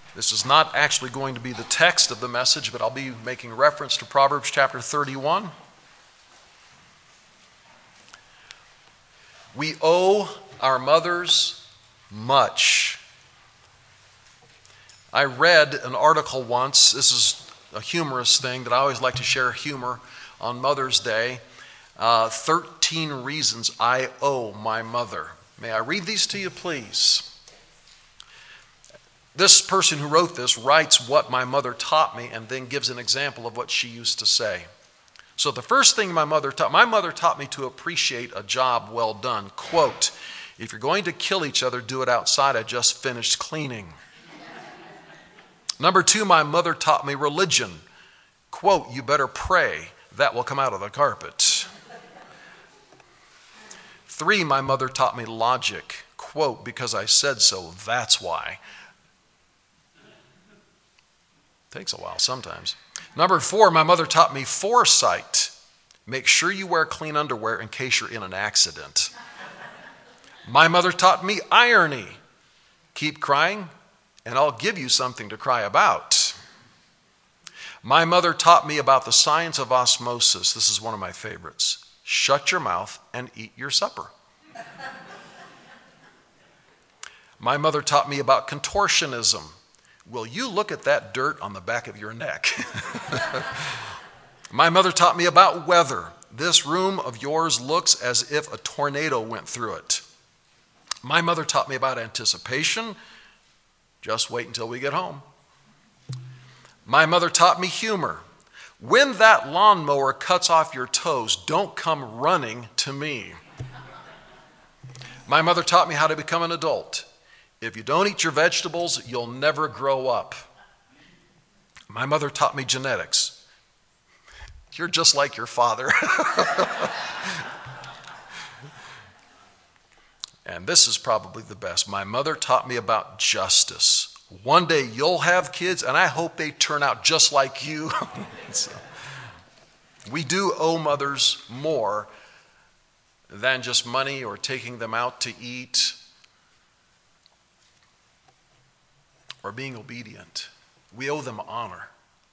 This is not actually going to be the text of the message, but I'll be making reference to Proverbs chapter 31. We owe our mothers much. I read an article once. This is a humorous thing that I always like to share humor on Mother's Day. 13 reasons I owe my mother. May I read these to you, please? This person who wrote this writes what my mother taught me and then gives an example of what she used to say. So the first thing my mother taught me to appreciate a job well done. Quote, if you're going to kill each other, do it outside. I just finished cleaning. Number 2, my mother taught me religion. Quote, you better pray. That will come out of the carpet. 3, my mother taught me logic. Quote, because I said so, that's why. Takes a while sometimes. Number 4, my mother taught me foresight. Make sure you wear clean underwear in case you're in an accident. My mother taught me irony. Keep crying, and I'll give you something to cry about. My mother taught me about the science of osmosis. This is one of my favorites. Shut your mouth and eat your supper. My mother taught me about contortionism. Will you look at that dirt on the back of your neck? My mother taught me about weather. This room of yours looks as if a tornado went through it. My mother taught me about anticipation. Just wait until we get home. My mother taught me humor. When that lawnmower cuts off your toes, don't come running to me. My mother taught me how to become an adult. If you don't eat your vegetables, you'll never grow up. My mother taught me genetics. You're just like your father. And this is probably the best. My mother taught me about justice. One day you'll have kids, and I hope they turn out just like you. So, we do owe mothers more than just money or taking them out to eat or being obedient. We owe them honor.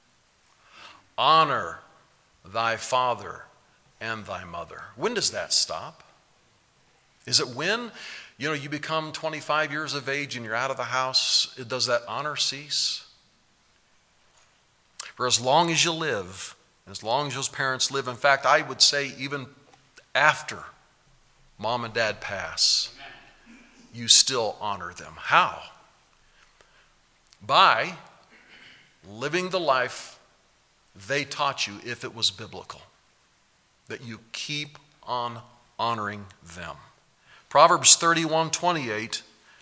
Honor thy father and thy mother. When does that stop? Is it when, you become 25 years of age and you're out of the house? Does that honor cease? For as long as you live, as long as those parents live, in fact, I would say even after mom and dad pass, you still honor them. How? By living the life they taught you if it was biblical. That you keep on honoring them. Proverbs 31:28,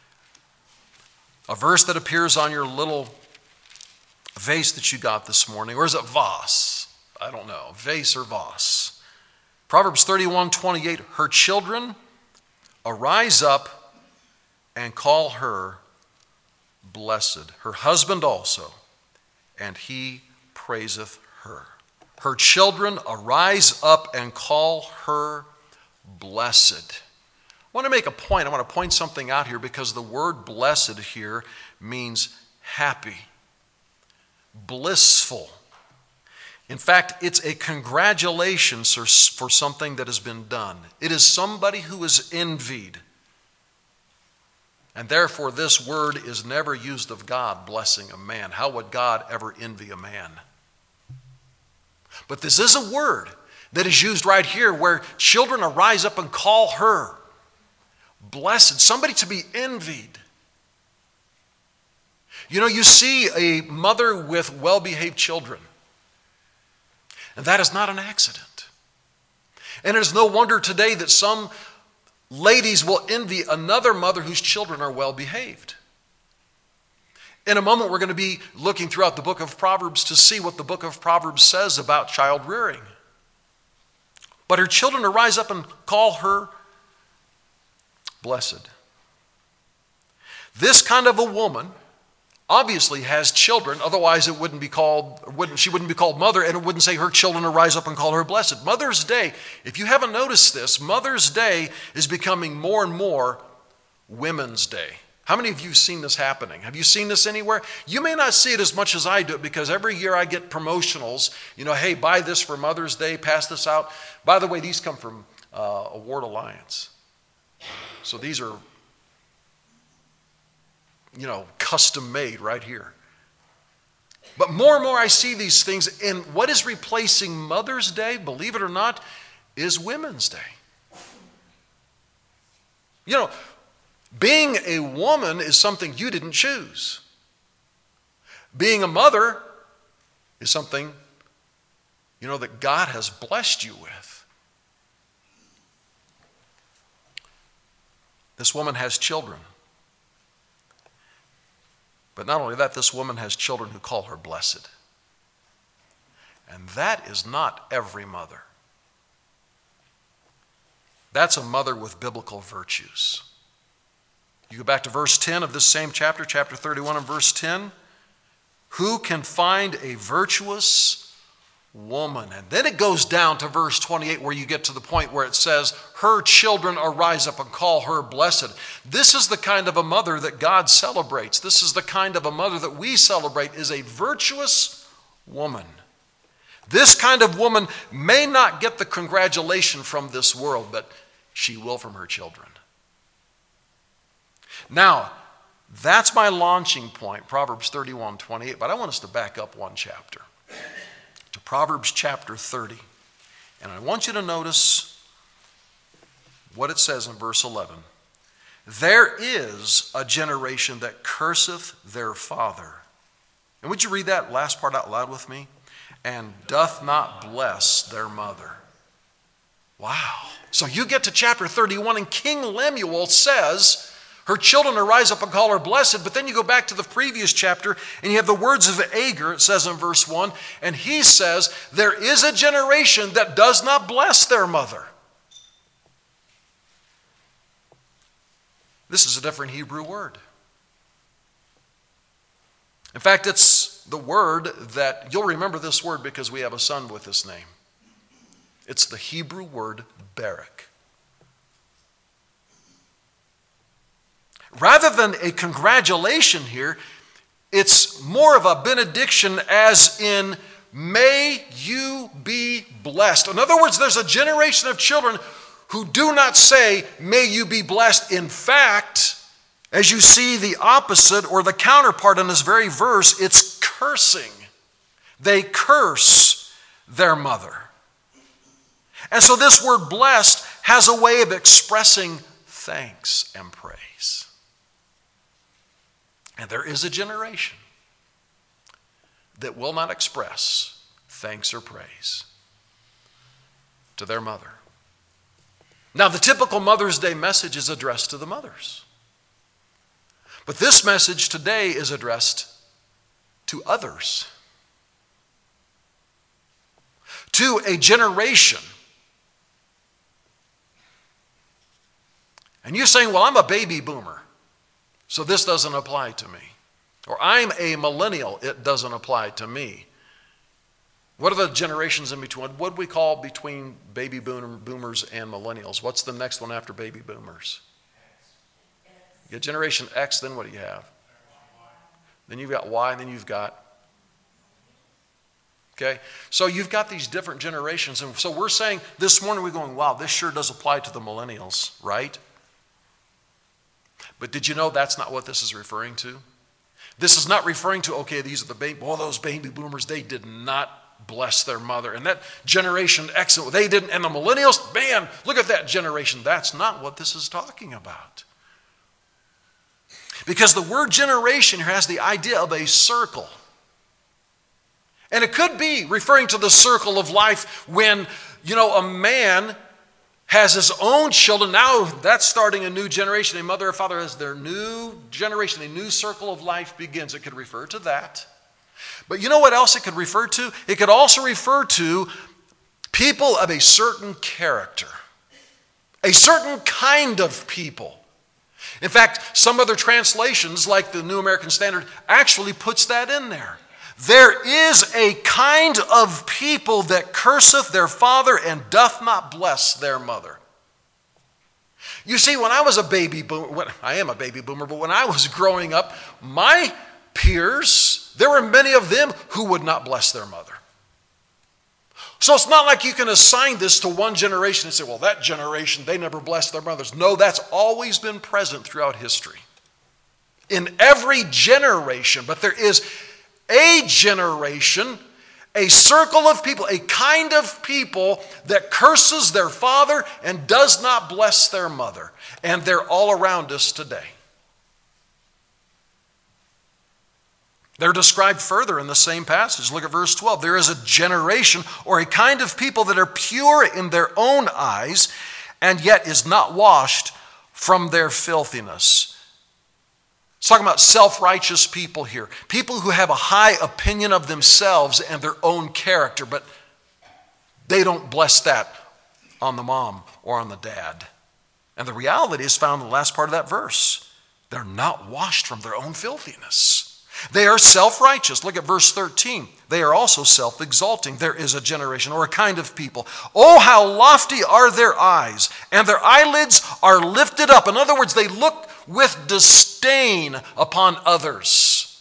a verse that appears on your little vase that you got this morning. Or is it vase? I don't know. Vase or vase. Proverbs 31:28, her children arise up and call her blessed. Her husband also, and he praiseth her. Her children arise up and call her blessed. I want to make a point. I want to point something out here because the word blessed here means happy, blissful. In fact, it's a congratulations for something that has been done. It is somebody who is envied. And therefore, this word is never used of God blessing a man. How would God ever envy a man? But this is a word that is used right here where children arise up and call her blessed, somebody to be envied. You see a mother with well-behaved children, and that is not an accident. And it is no wonder today that some ladies will envy another mother whose children are well-behaved. In a moment, we're going to be looking throughout the book of Proverbs to see what the book of Proverbs says about child rearing. But her children arise up and call her blessed. This kind of a woman obviously has children, otherwise she wouldn't be called mother, and it wouldn't say her children arise up and call her blessed. Mother's Day, if you haven't noticed this, Mother's Day is becoming more and more Women's Day. How many of you have seen this happening? Have you seen this anywhere? You may not see it as much as I do because every year I get promotionals. Hey, buy this for Mother's Day, pass this out. By the way, these come from Award Alliance. So these are, custom made right here. But more and more I see these things, and what is replacing Mother's Day, believe it or not, is Women's Day. Being a woman is something you didn't choose. Being a mother is something, that God has blessed you with. This woman has children. But not only that, this woman has children who call her blessed. And that is not every mother. That's a mother with biblical virtues. You go back to verse 10 of this same chapter 31 and verse 10. Who can find a virtuous woman? And then it goes down to verse 28 where you get to the point where it says, her children arise up and call her blessed. This is the kind of a mother that God celebrates. This is the kind of a mother that we celebrate, is a virtuous woman. This kind of woman may not get the congratulation from this world, but she will from her children. Now, that's my launching point, Proverbs 31:28, but I want us to back up one chapter to Proverbs chapter 30. And I want you to notice what it says in verse 11. There is a generation that curseth their father. And would you read that last part out loud with me? And doth not bless their mother. Wow. So you get to chapter 31 and King Lemuel says, her children arise up and call her blessed. But then you go back to the previous chapter and you have the words of Agur, it says in verse 1, and he says, there is a generation that does not bless their mother. This is a different Hebrew word. In fact, it's the word that, you'll remember this word because we have a son with this name. It's the Hebrew word barak. Rather than a congratulation here, it's more of a benediction, as in, may you be blessed. In other words, there's a generation of children who do not say, may you be blessed. In fact, as you see the opposite or the counterpart in this very verse, it's cursing. They curse their mother. And so this word blessed has a way of expressing thanks and praise. And there is a generation that will not express thanks or praise to their mother. Now, the typical Mother's Day message is addressed to the mothers. But this message today is addressed to others. To a generation. And you're saying, well, I'm a baby boomer, so this doesn't apply to me. Or I'm a millennial, it doesn't apply to me. What are the generations in between? What do we call between baby boomers and millennials? What's the next one after baby boomers? You get Generation X, then what do you have? Then you've got Y, and then you've got... Okay, so you've got these different generations. And so we're saying this morning, we're going, wow, this sure does apply to the millennials, right? But did you know that's not what this is referring to? This is not referring to, okay, these are the those baby boomers, they did not bless their mother. And that Generation X, they didn't. And the millennials, man, look at that generation. That's not what this is talking about. Because the word generation here has the idea of a circle. And it could be referring to the circle of life when, a man has his own children. Now that's starting a new generation. A mother or father has their new generation. A new circle of life begins. It could refer to that. But you know what else it could refer to? It could also refer to people of a certain character. A certain kind of people. In fact, some other translations, like the New American Standard, actually puts that in there. There is a kind of people that curseth their father and doth not bless their mother. You see, when I was a baby boomer, I am a baby boomer, but when I was growing up, my peers, there were many of them who would not bless their mother. So it's not like you can assign this to one generation and say, well, that generation, they never blessed their mothers. No, that's always been present throughout history. In every generation, but there is a generation, a circle of people, a kind of people that curses their father and does not bless their mother. And they're all around us today. They're described further in the same passage. Look at verse 12. There is a generation or a kind of people that are pure in their own eyes and yet is not washed from their filthiness. It's talking about self-righteous people here. People who have a high opinion of themselves and their own character, but they don't bless that on the mom or on the dad. And the reality is found in the last part of that verse. They're not washed from their own filthiness. They are self-righteous. Look at verse 13. They are also self-exalting. There is a generation or a kind of people. Oh, how lofty are their eyes, and their eyelids are lifted up. In other words, they look with disdain upon others.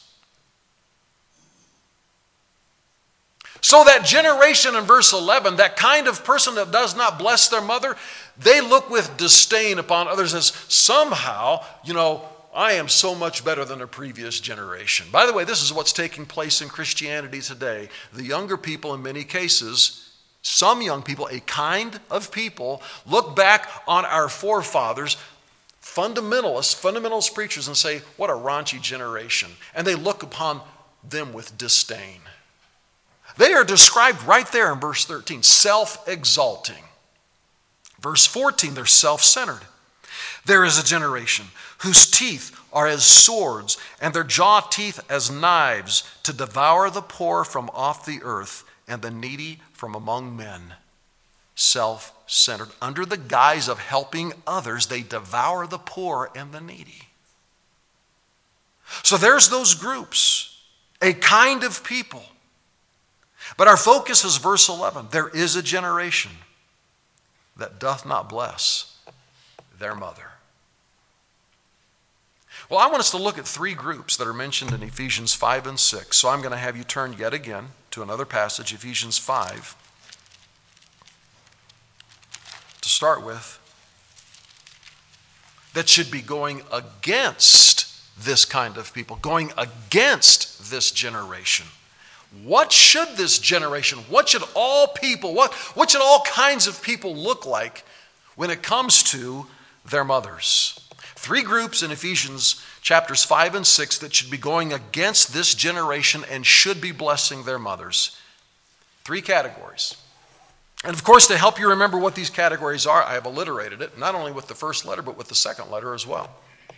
So that generation in verse 11, that kind of person that does not bless their mother, they look with disdain upon others as somehow, I am so much better than a previous generation. By the way, this is what's taking place in Christianity today. The younger people, in many cases, some young people, a kind of people, look back on our forefathers, fundamentalist preachers, and say, what a raunchy generation. And they look upon them with disdain. They are described right there in verse 13, self-exalting. Verse 14, they're self-centered. There is a generation whose teeth are as swords and their jaw teeth as knives to devour the poor from off the earth and the needy from among men. Self-centered. Under the guise of helping others, they devour the poor and the needy. So there's those groups, a kind of people. But our focus is verse 11. There is a generation that doth not bless their mother. Well, I want us to look at three groups that are mentioned in Ephesians 5 and 6. So I'm going to have you turn yet again to another passage, Ephesians 5, to start with, that should be going against this kind of people, going against this generation. What should this generation, what should all people, what should all kinds of people look like when it comes to their mothers? Three groups in Ephesians chapters 5 and 6 that should be going against this generation and should be blessing their mothers. Three categories. And of course, to help you remember what these categories are, I have alliterated it, not only with the first letter, but with the second letter as well.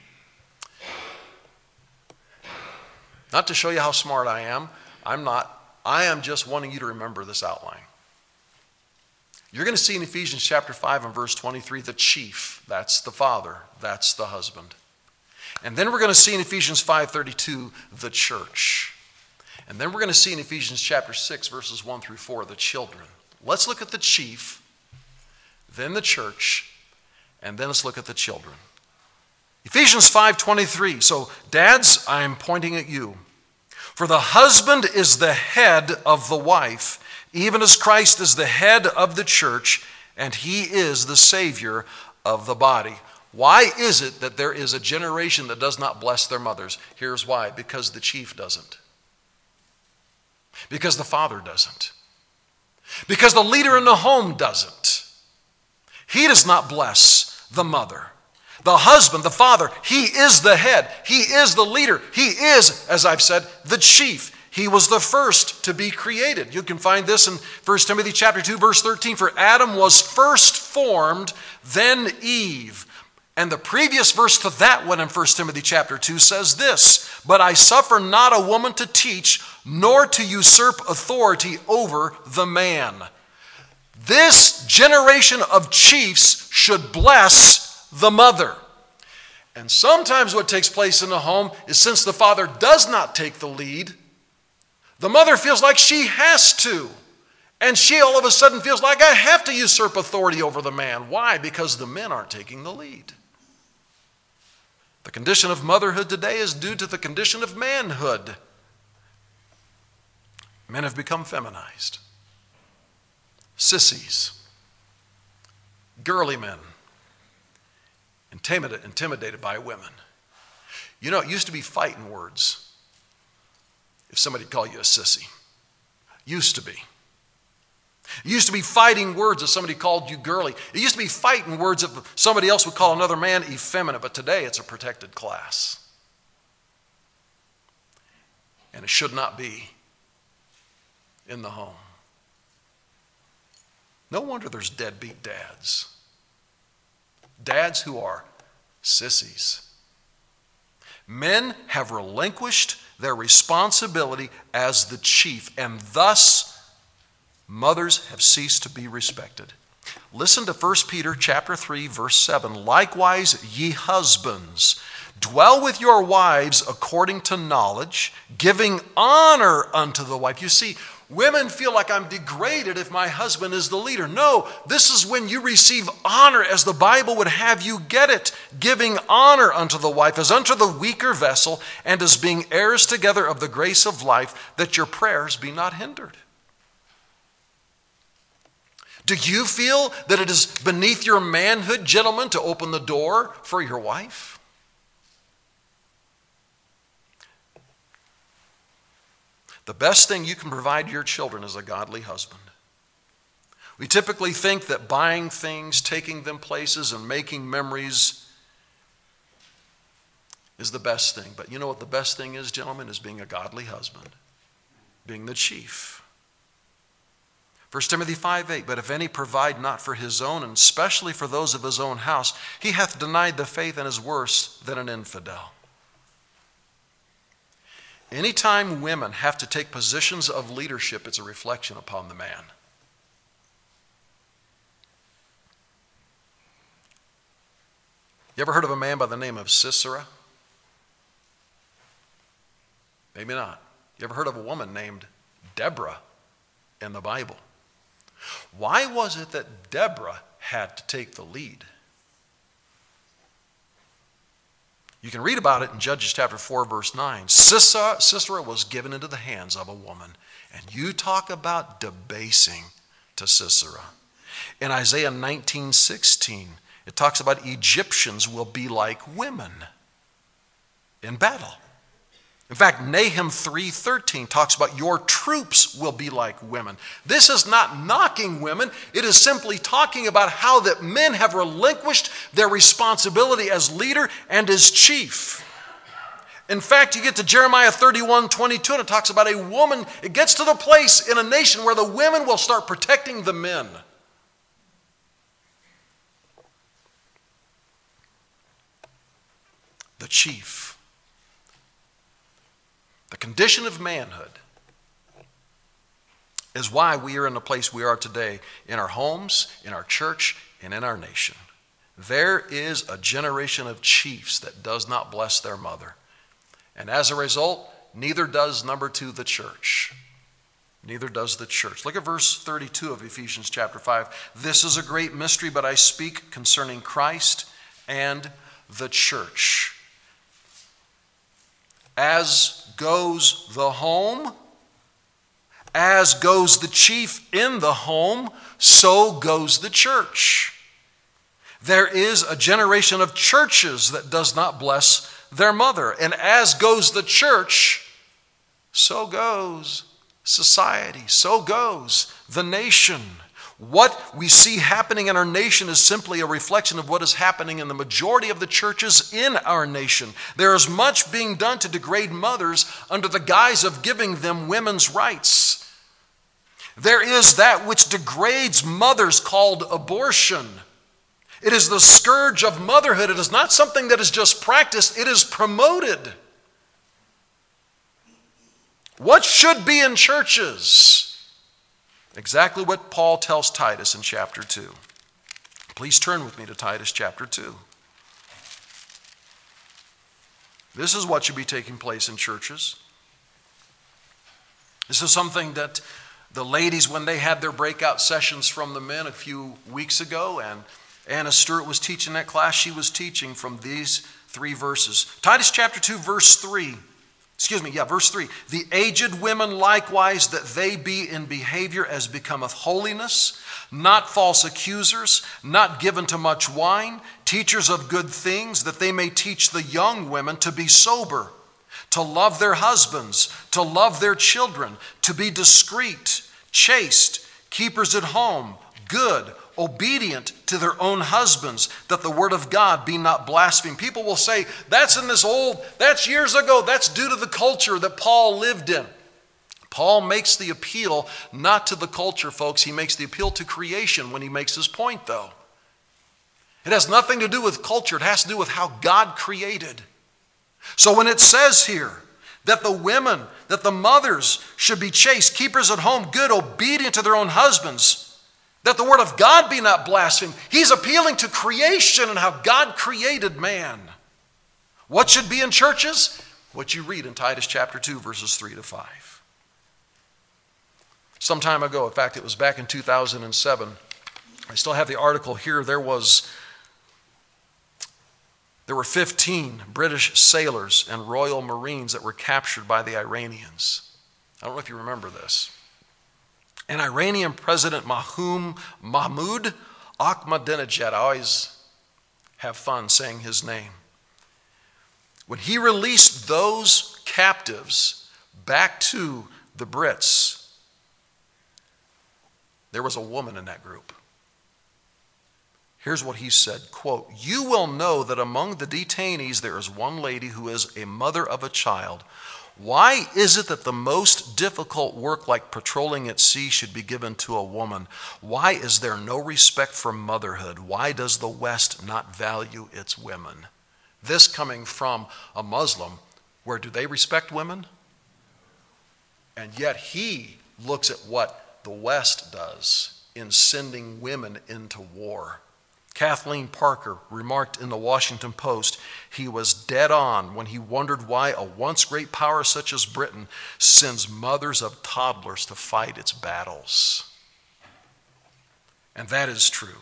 Not to show you how smart I am. I'm not. I am just wanting you to remember this outline. You're going to see in Ephesians chapter 5 and verse 23, the chief, that's the father, that's the husband. And then we're going to see in Ephesians 5:32, the church. And then we're going to see in Ephesians chapter 6, verses 1 through 4, the children. Let's look at the chief, then the church, and then let's look at the children. Ephesians 5:23. So, dads, I'm pointing at you. For the husband is the head of the wife, even as Christ is the head of the church, and he is the Savior of the body. Why is it that there is a generation that does not bless their mothers? Here's why. Because the chief doesn't. Because the father doesn't. Because the leader in the home doesn't. He does not bless the mother. The husband, the father, he is the head. He is the leader. He is, as I've said, the chief. He was the first to be created. You can find this in 1 Timothy chapter 2, verse 13. For Adam was first formed, then Eve. And the previous verse to that one in 1 Timothy chapter 2 says this, but I suffer not a woman to teach, nor to usurp authority over the man. This generation of chiefs should bless the mother. And sometimes what takes place in the home is since the father does not take the lead, the mother feels like she has to. And she all of a sudden feels like I have to usurp authority over the man. Why? Because the men aren't taking the lead. The condition of motherhood today is due to the condition of manhood. Men have become feminized. Sissies. Girly men. Intimidated by women. You know, it used to be fighting words if somebody called you a sissy. Used to be. It used to be fighting words if somebody called you girly. It used to be fighting words if somebody else would call another man effeminate. But today it's a protected class. And it should not be in the home. No wonder there's deadbeat dads. Dads who are sissies. Men have relinquished their responsibility as the chief, and thus mothers have ceased to be respected. Listen to 1 Peter chapter 3, verse 7. Likewise, ye husbands, dwell with your wives according to knowledge, giving honor unto the wife. You see, women feel like I'm degraded if my husband is the leader. No, this is when you receive honor as the Bible would have you get it. Giving honor unto the wife as unto the weaker vessel, and as being heirs together of the grace of life, that your prayers be not hindered. Do you feel that it is beneath your manhood, gentlemen, to open the door for your wife? The best thing you can provide your children is a godly husband. We typically think that buying things, taking them places, and making memories is the best thing. But you know what the best thing is, gentlemen, is being a godly husband, being the chief. 1 Timothy 5:8, but if any provide not for his own, and especially for those of his own house, he hath denied the faith and is worse than an infidel. Anytime women have to take positions of leadership, it's a reflection upon the man. You ever heard of a man by the name of Sisera? Maybe not. You ever heard of a woman named Deborah in the Bible? Why was it that Deborah had to take the lead? You can read about it in Judges chapter 4, verse 9. Sisera was given into the hands of a woman. And you talk about debasing to Sisera. In Isaiah 19:16, it talks about Egyptians will be like women in battle. In fact, Nahum 3:13 talks about your troops will be like women. This is not knocking women. It is simply talking about how that men have relinquished their responsibility as leader and as chief. In fact, you get to Jeremiah 31:22 and it talks about a woman. It gets to the place in a nation where the women will start protecting the men. The chief. The condition of manhood is why we are in the place we are today in our homes, in our church, and in our nation. There is a generation of chiefs that does not bless their mother. And as a result, neither does number 2, the church. Neither does the church. Look at verse 32 of Ephesians chapter 5. This is a great mystery, but I speak concerning Christ and the church. As goes the home, as goes the chief in the home, so goes the church. There is a generation of churches that does not bless their mother. And as goes the church, so goes society, so goes the nation. What we see happening in our nation is simply a reflection of what is happening in the majority of the churches in our nation. There is much being done to degrade mothers under the guise of giving them women's rights. There is that which degrades mothers called abortion. It is the scourge of motherhood. It is not something that is just practiced, it is promoted. What should be in churches? Exactly what Paul tells Titus in chapter 2. Please turn with me to Titus chapter 2. This is what should be taking place in churches. This is something that the ladies when they had their breakout sessions from the men a few weeks ago, and Anna Stewart was teaching that class. She was teaching from these 3 verses. Titus chapter 2, verse 3. Verse 3. The aged women likewise, that they be in behavior as becometh holiness, not false accusers, not given to much wine, teachers of good things, that they may teach the young women to be sober, to love their husbands, to love their children, to be discreet, chaste, keepers at home, good, obedient to their own husbands, that the word of God be not blasphemed. People will say, that's years ago, that's due to the culture that Paul lived in. Paul makes the appeal not to the culture, folks. He makes the appeal to creation when he makes his point, though. It has nothing to do with culture. It has to do with how God created. So when it says here that the women, that the mothers should be chaste, keepers at home, good, obedient to their own husbands, that the word of God be not blasphemed, he's appealing to creation and how God created man. What should be in churches? What you read in Titus chapter 2, verses 3 to 5. Some time ago, in fact, it was back in 2007, I still have the article here, there were 15 British sailors and Royal Marines that were captured by the Iranians. I don't know if you remember this. And Iranian President Mahmoud Ahmadinejad, I always have fun saying his name. When he released those captives back to the Brits, there was a woman in that group. Here's what he said, quote, "You will know that among the detainees there is one lady who is a mother of a child. Why is it that the most difficult work like patrolling at sea should be given to a woman? Why is there no respect for motherhood? Why does the West not value its women?" This coming from a Muslim, where do they respect women? And yet he looks at what the West does in sending women into war. Kathleen Parker remarked in the Washington Post, he was dead on when he wondered why a once great power such as Britain sends mothers of toddlers to fight its battles. And that is true.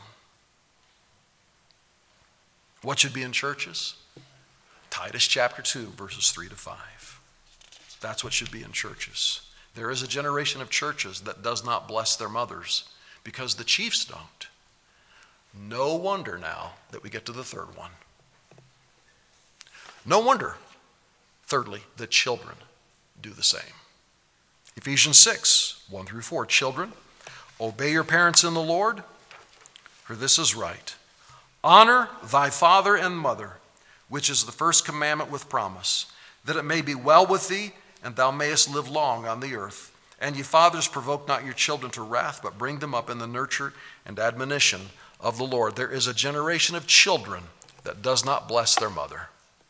What should be in churches? Titus chapter 2, verses 3 to 5. That's what should be in churches. There is a generation of churches that does not bless their mothers because the chiefs don't. No wonder now that we get to the third one. No wonder, thirdly, that children do the same. Ephesians 6, 1 through 4. Children, obey your parents in the Lord, for this is right. Honor thy father and mother, which is the first commandment with promise, that it may be well with thee, and thou mayest live long on the earth. And ye fathers, provoke not your children to wrath, but bring them up in the nurture and admonition of the Lord. There is a generation of children that does not bless their mother.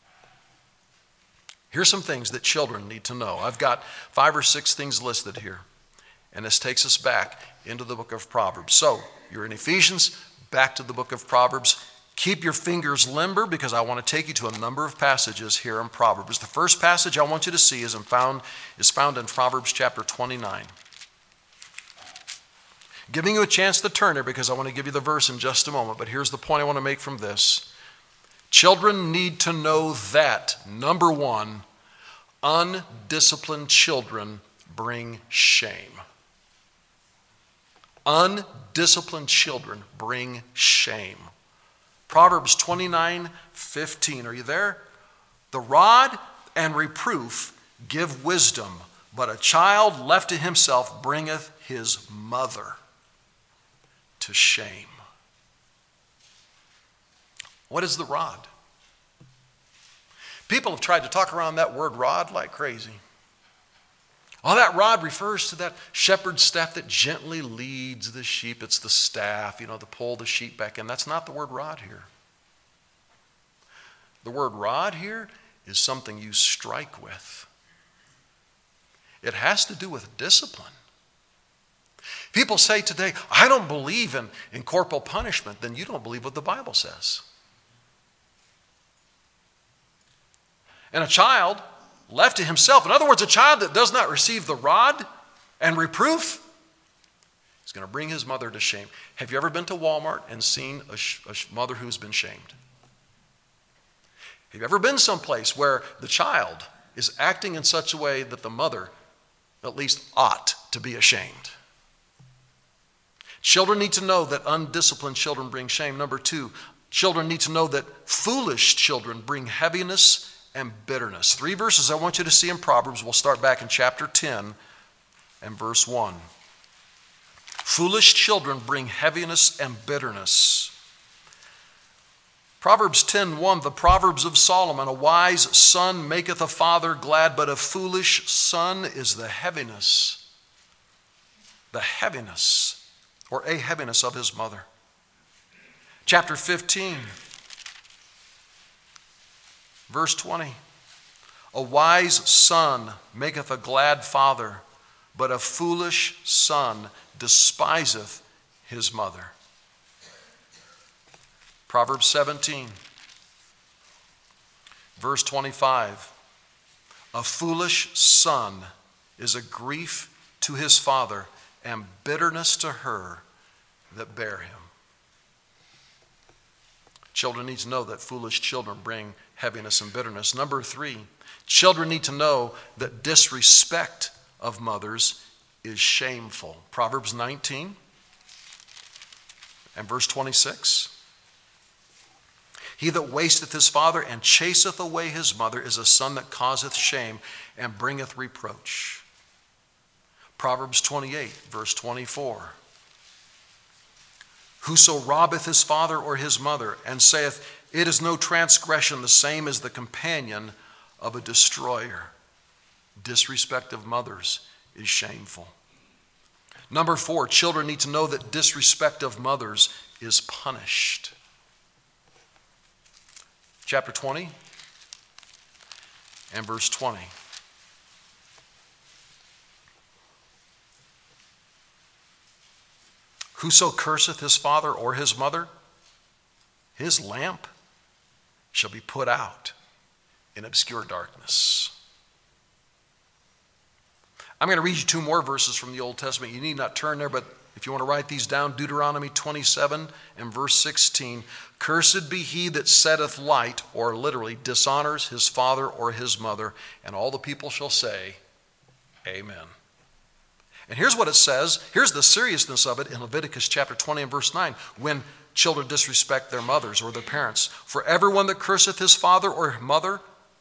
Here's some things that children need to know. I've got 5 or 6 things listed here. And this takes us back into the book of Proverbs. So, you're in Ephesians, back to the book of Proverbs. Keep your fingers limber because I want to take you to a number of passages here in Proverbs. The first passage I want you to see is found in Proverbs chapter 29. Giving you a chance to turn there because I want to give you the verse in just a moment. But here's the point I want to make from this. Children need to know that, number one, undisciplined children bring shame. Undisciplined children bring shame. Proverbs 29:15. Are you there? The rod and reproof give wisdom, but a child left to himself bringeth his mother to shame. What is the rod? People have tried to talk around that word rod like crazy. Oh, that rod refers to that shepherd's staff that gently leads the sheep. It's the staff, to pull the sheep back in. That's not the word rod here. The word rod here is something you strike with. It has to do with discipline. People say today, I don't believe in corporal punishment. Then you don't believe what the Bible says. And a child left to himself, in other words, a child that does not receive the rod and reproof, He's going to bring his mother to shame. Have you ever been to Walmart and seen a mother who's been shamed? Have you ever been someplace where the child is acting in such a way that the mother at least ought to be ashamed? Children need to know that undisciplined children bring shame. Number 2, children need to know that foolish children bring heaviness and bitterness. 3 verses I want you to see in Proverbs. We'll start back in chapter 10 and verse 1. Foolish children bring heaviness and bitterness. Proverbs 10:1, the Proverbs of Solomon, a wise son maketh a father glad, but a foolish son is the heaviness or a heaviness of his mother. Chapter 15, verse 20, a wise son maketh a glad father, but a foolish son despiseth his mother. Proverbs 17, verse 25, a foolish son is a grief to his father, and bitterness to her that bear him. Children need to know that foolish children bring heaviness and bitterness. Number 3, children need to know that disrespect of mothers is shameful. Proverbs 19 and verse 26. He that wasteth his father and chaseth away his mother is a son that causeth shame and bringeth reproach. Proverbs 28, verse 24. Whoso robbeth his father or his mother, and saith, it is no transgression, the same as the companion of a destroyer. Disrespect of mothers is shameful. Number 4, children need to know that disrespect of mothers is punished. Chapter 20 and verse 20. Whoso curseth his father or his mother, his lamp shall be put out in obscure darkness. I'm going to read you 2 more verses from the Old Testament. You need not turn there, but if you want to write these down, Deuteronomy 27 and verse 16. Cursed be he that setteth light, or literally dishonors his father or his mother, and all the people shall say, Amen. And here's what it says. Here's the seriousness of it in Leviticus chapter 20 and verse 9. When children disrespect their mothers or their parents. For everyone that curseth his father or mother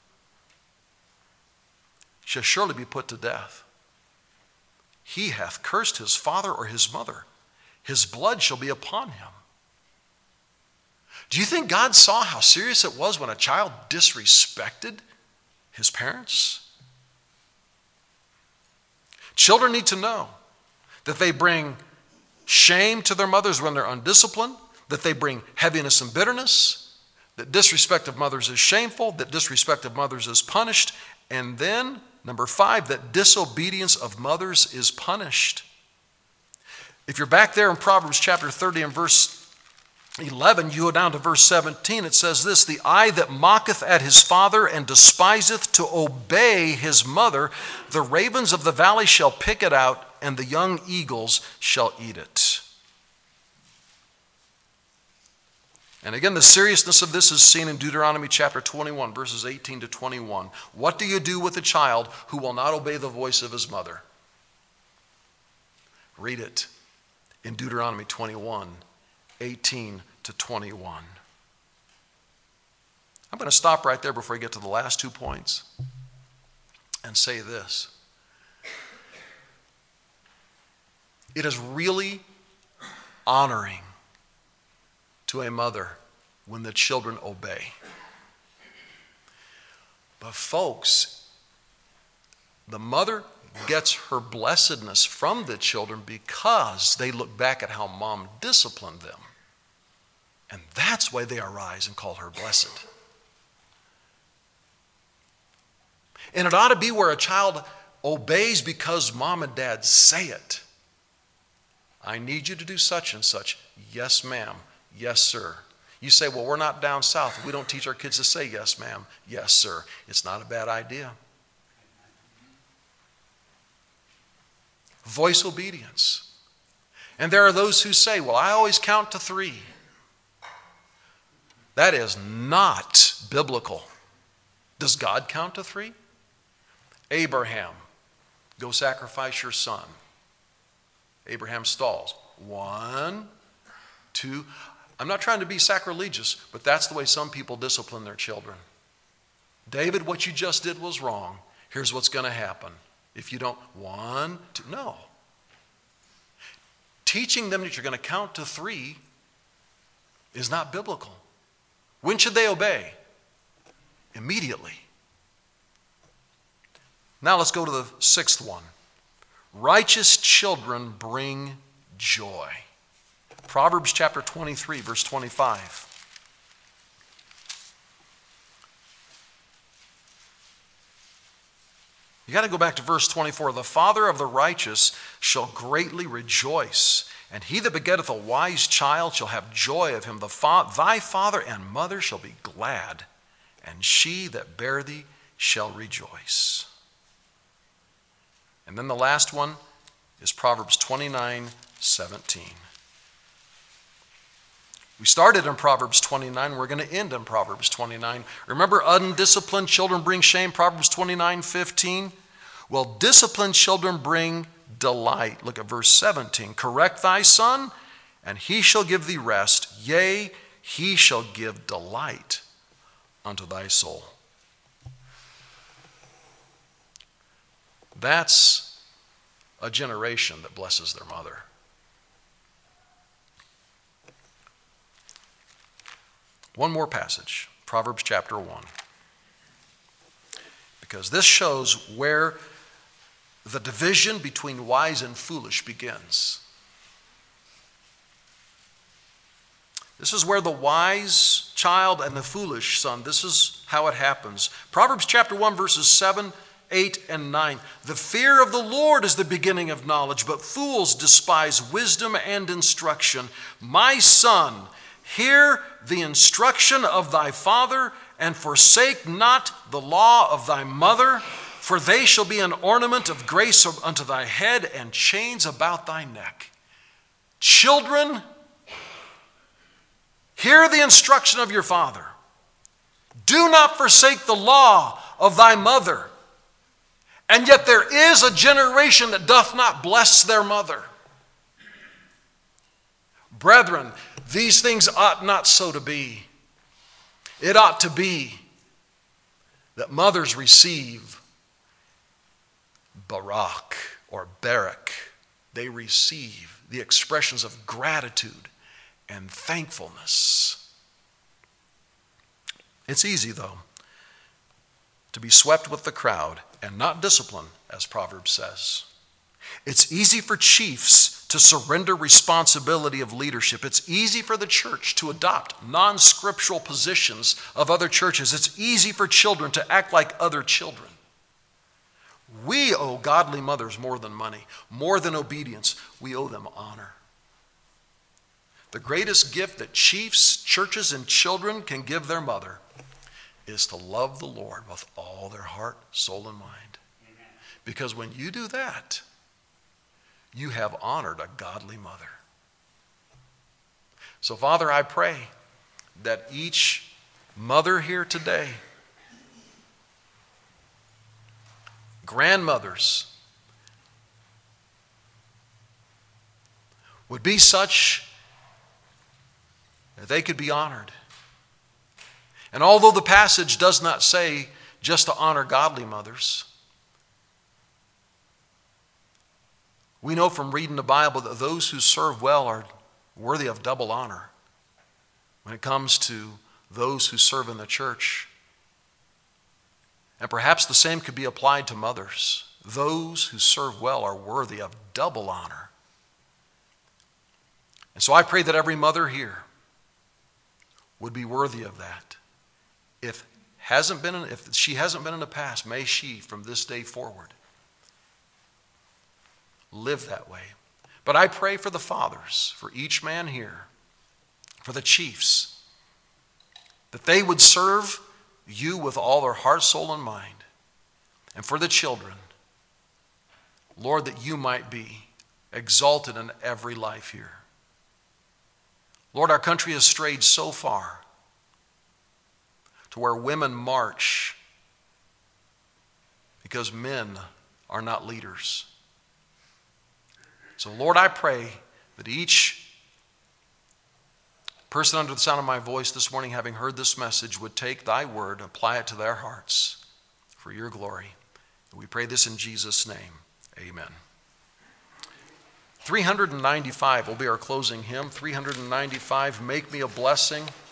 shall surely be put to death. He hath cursed his father or his mother. His blood shall be upon him. Do you think God saw how serious it was when a child disrespected his parents? Children need to know that they bring shame to their mothers when they're undisciplined, that they bring heaviness and bitterness, that disrespect of mothers is shameful, that disrespect of mothers is punished, and then, number 5, that disobedience of mothers is punished. If you're back there in Proverbs chapter 30 and verse 11, you go down to verse 17, it says this, the eye that mocketh at his father and despiseth to obey his mother, the ravens of the valley shall pick it out, and the young eagles shall eat it. And again, the seriousness of this is seen in Deuteronomy chapter 21, verses 18 to 21. What do you do with a child who will not obey the voice of his mother? Read it in Deuteronomy 21, 18 to 21. I'm going to stop right there before I get to the last 2 points and say this. It is really honoring to a mother when the children obey. But folks, the mother gets her blessedness from the children because they look back at how mom disciplined them. And that's why they arise and call her blessed. And it ought to be where a child obeys because mom and dad say it. I need you to do such and such. Yes, ma'am. Yes, sir. You say, well, we're not down south. We don't teach our kids to say yes, ma'am. Yes, sir. It's not a bad idea. Voice obedience. And there are those who say, well, I always count to 3. That is not biblical. Does God count to 3? Abraham, go sacrifice your son. Abraham stalls. 1, 2. I'm not trying to be sacrilegious, but that's the way some people discipline their children. David, what you just did was wrong. Here's what's going to happen. If you don't, 1, 2, no. Teaching them that you're going to count to 3 is not biblical. When should they obey? Immediately. Now let's go to the 6th one. Righteous children bring joy. Proverbs chapter 23, verse 25. You got to go back to verse 24. The father of the righteous shall greatly rejoice, and he that begetteth a wise child shall have joy of him. Thy father and mother shall be glad, and she that bare thee shall rejoice. And then the last one is Proverbs 29:17. We started in Proverbs 29. We're going to end in Proverbs 29. Remember, undisciplined children bring shame, Proverbs 29:15. Well, disciplined children bring delight. Look at verse 17. Correct thy son, and he shall give thee rest. Yea, he shall give delight unto thy soul. That's a generation that blesses their mother. One more passage, Proverbs chapter 1. Because this shows where the division between wise and foolish begins. This is where the wise child and the foolish son, this is how it happens. Proverbs chapter 1, verses 7, 8, and 9. The fear of the Lord is the beginning of knowledge, but fools despise wisdom and instruction. My son, hear the instruction of thy father, and forsake not the law of thy mother, for they shall be an ornament of grace unto thy head, and chains about thy neck. Children, hear the instruction of your father. Do not forsake the law of thy mother. And yet there is a generation that doth not bless their mother. Brethren, these things ought not so to be. It ought to be that mothers receive barak or barak. They receive the expressions of gratitude and thankfulness. It's easy, though, to be swept with the crowd and not discipline, as Proverbs says. It's easy for chiefs to surrender responsibility of leadership. It's easy for the church to adopt non-scriptural positions of other churches. It's easy for children to act like other children. We owe godly mothers more than money, more than obedience. We owe them honor. The greatest gift that chiefs, churches, and children can give their mother is to love the Lord with all their heart, soul, and mind. Because when you do that, you have honored a godly mother. So, Father, I pray that each mother here today, grandmothers, would be such that they could be honored. And although the passage does not say just to honor godly mothers, we know from reading the Bible that those who serve well are worthy of double honor when it comes to those who serve in the church. And perhaps the same could be applied to mothers. Those who serve well are worthy of double honor. And so I pray that every mother here would be worthy of that. If she hasn't been in the past, may she from this day forward live that way. But I pray for the fathers, for each man here, for the chiefs, that they would serve you with all their heart, soul, and mind. And for the children, Lord, that you might be exalted in every life here. Lord, our country has strayed so far to where women march because men are not leaders. So, Lord, I pray that each person under the sound of my voice this morning, having heard this message, would take thy word and apply it to their hearts for your glory. And we pray this in Jesus' name. Amen. 395 will be our closing hymn. 395, Make Me a Blessing.